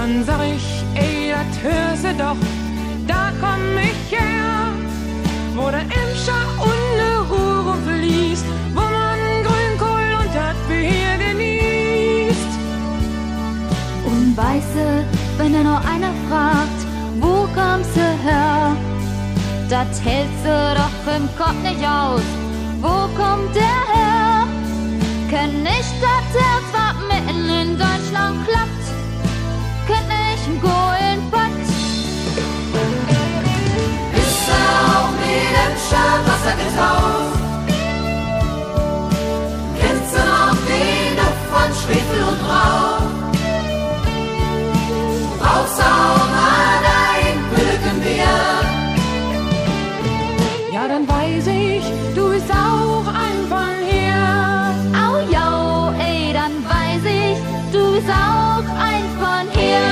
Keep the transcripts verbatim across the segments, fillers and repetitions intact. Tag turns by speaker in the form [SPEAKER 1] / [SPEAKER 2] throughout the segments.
[SPEAKER 1] Dann sag ich, ey, das hörst du doch, da komm ich her, wo der Emscher und ne Ruhr fließt, wo man Grünkohl und das Bier genießt.
[SPEAKER 2] Und weiße, wenn da noch einer fragt, wo kommst du her? Das hältst du doch im Kopf nicht aus. Wo kommt der her? Kenn nicht das Herz, was mitten in Deutschland klappt. Kenn nicht ein Kohlenpott.
[SPEAKER 3] Ist er auch mit dem Schirmwasser getauft? Kennst du noch den Duft von Schwefel und Rauch? Brauchst auch mal dein Brückenbier?
[SPEAKER 1] Ja, dann weiß ich, du bist auch ein von hier.
[SPEAKER 2] Au jau, ey, dann weiß ich, du bist auch ein von hier.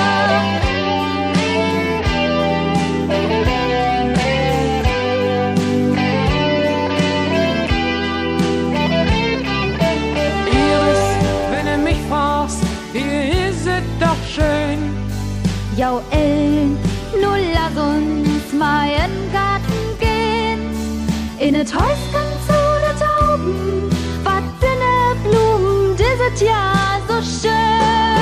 [SPEAKER 1] Iris, wenn du mich fragst, hier ist es doch schön.
[SPEAKER 2] Jau, Ellen, nun lass uns mal in den Garten gehen. In et Häuschen zu de Tauben, was sind de Blumen dieses Jahr so schön.